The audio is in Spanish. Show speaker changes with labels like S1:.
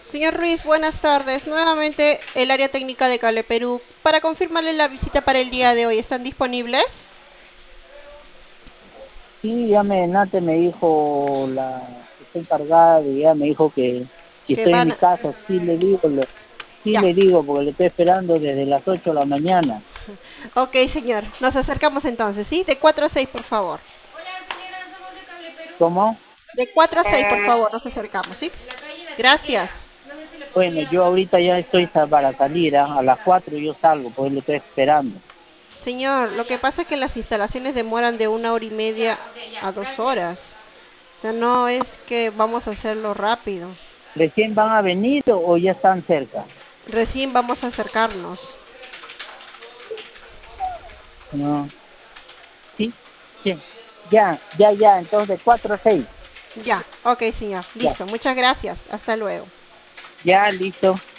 S1: Señor Ruiz, buenas tardes. Nuevamente el área técnica de Cale Perú. Para confirmarle la visita para el día de hoy, ¿están disponibles?
S2: Sí, Nate me dijo que está encargada y ya me dijo que si
S1: Que
S2: estoy en
S1: van
S2: mi
S1: a...
S2: casa, sí le digo, sí
S1: Ya.
S2: le digo, porque le estoy esperando desde las 8 de la mañana.
S1: Ok, señor. Nos acercamos entonces, ¿sí? De 4 a 6, por favor.
S2: ¿Cómo?
S1: De 4 a 6, por favor, nos acercamos, ¿sí? Gracias.
S2: Bueno, yo ahorita ya estoy para salir, ¿ah? A las 4 yo salgo, pues le estoy esperando.
S1: Señor, lo que pasa es que las instalaciones demoran de 1 hora y media a 2 horas. O sea, no es que vamos a hacerlo rápido.
S2: ¿Recién van a venir o ya están cerca?
S1: Recién vamos a acercarnos.
S2: No, sí, sí. Ya, entonces 4 a 6.
S1: Ya, ok, señor.
S2: Ya,
S1: Listo. Muchas gracias. Hasta luego.
S2: ya, listo.